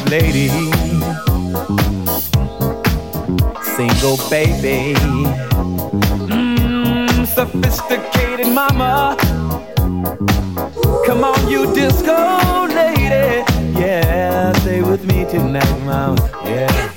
lady, single baby, sophisticated mama. Come on, you disco lady, yeah, stay with me tonight, mama, yeah.